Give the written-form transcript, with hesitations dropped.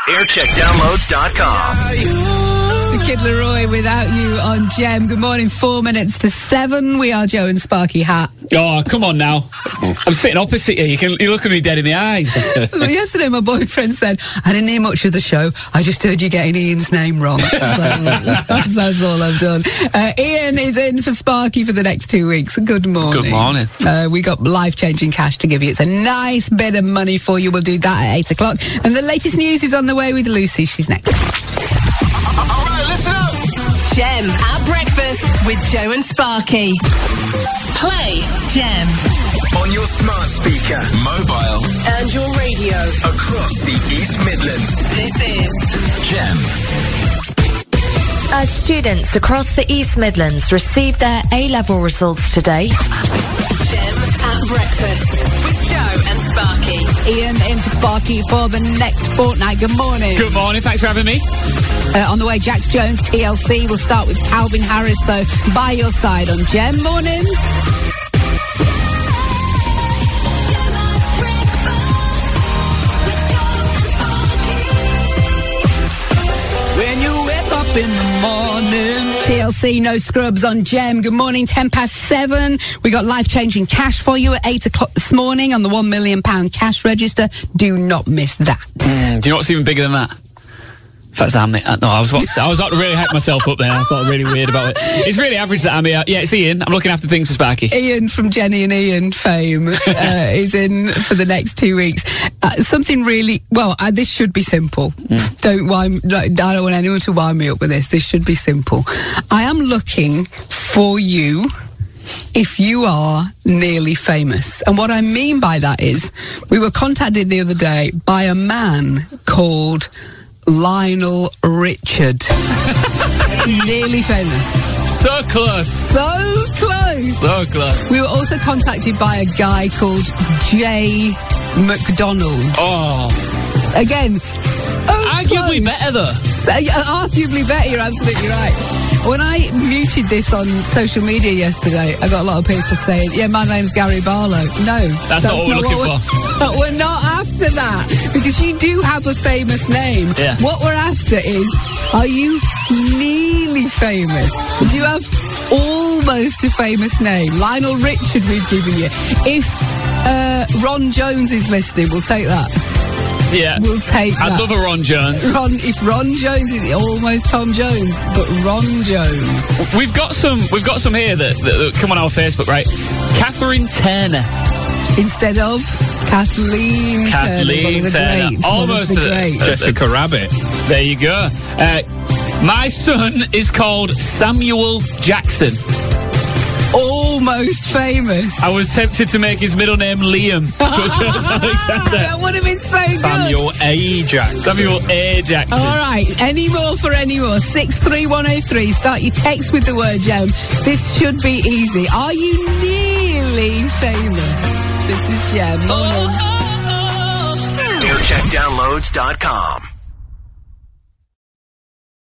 Aircheckdownloads.com. The Kid Laroi Without You on Gem. Good morning, 4 minutes to 7. We are Joe and Sparky Hat. Oh, come on now. I'm sitting opposite you. You look at me dead in the eyes. Well, yesterday my boyfriend said, I didn't hear much of the show. I just heard you getting Ian's name wrong. So that's all I've done. Ian is in for Sparky for the next 2 weeks. Good morning. Good morning. We got life-changing cash to give you. It's a nice bit of money for you. We'll do that at 8 o'clock. And the latest news is on the way with Lucy. She's next. All right, listen up. Gem at breakfast with Joe and Sparky. Play Gem. On your smart speaker, mobile, and your radio across the East Midlands. This is Gem. As students across the East Midlands receive their A-level results today. Gem at breakfast with Joe and Sparky. Ian in for Sparky for the next fortnight. Good morning. Good morning. Thanks for having me. On the way, Jax Jones, TLC. We'll start with Calvin Harris, though, by your side on Gem. Morning. When you wake up in the morning. TLC, No Scrubs on Gem. Good morning, 7:10. We got life-changing cash for you at 8 o'clock this morning on the £1 million cash register. Do not miss that. Do you know what's even bigger than that? In fact, I was about to really hype myself up there. I thought really weird about it. It's really average that I'm here. Yeah, it's Ian. I'm looking after things for Sparky. Ian from Jenny and Ian fame is in for the next 2 weeks. Something really, this should be simple. I don't want anyone to wind me up with this. This should be simple. I am looking for you if you are nearly famous. And what I mean by that is, we were contacted the other day by a man called Lionel Richard. Nearly famous. So close. So close. So close. We were also contacted by a guy called Jay McDonald. Oh. Again, so arguably close. better, though. Arguably better, you're absolutely right. When I muted this on social media yesterday, I got a lot of people saying, yeah, my name's Gary Barlow. No. That's not what we're looking for. But we're not after that, because you do have a famous name. Yeah. What we're after is, are you nearly famous? Do you have almost a famous name? Lionel Richard we've given you. If Ron Jones is listening, we'll take that. Yeah. We'll take that. I'd love a Ron Jones. If Ron Jones is almost Tom Jones, but Ron Jones. We've got some here that come on our Facebook, right? Catherine Turner. Instead of Kathleen Turner. Almost Jessica Rabbit. There you go. My son is called Samuel Jackson. Almost famous. I was tempted to make his middle name Liam. That would have been so good. Samuel A. Jackson. Samuel A. Jackson. All right. Any more for any more? 63103. Start your text with the word Gem. This should be easy. Are you nearly famous? This is Gem. Aircheckdownloads.com.